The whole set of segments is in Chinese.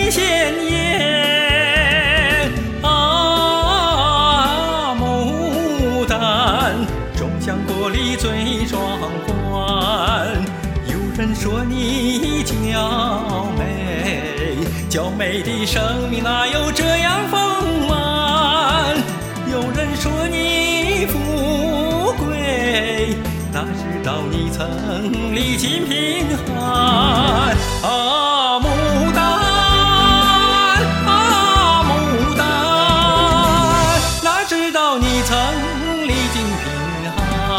鲜艳。啊，牡丹种香国里最壮观。有人说你娇美，娇美的生命哪有这样丰满？有人说你富贵，哪知道你曾历尽贫寒。啊，牡丹，啊，牡丹，哪知道你曾历尽贫寒。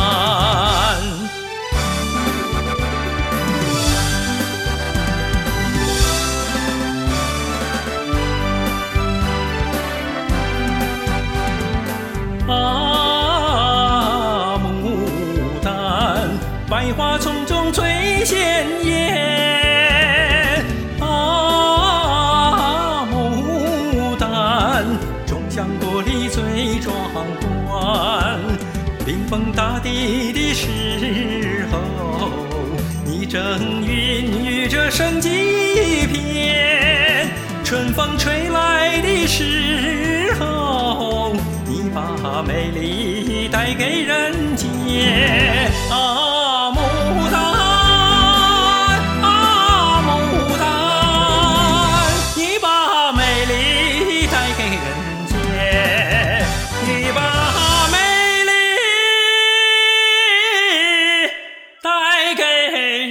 啊，牡丹，百花丛中最鲜艳。啊，牡丹，种香国里最壮观。冰封大地的时候，你正孕育着生机片。春风吹来的时候，你把美丽带给人间。啊，牡丹，啊，牡丹，你把美丽带给人间，你把美丽带给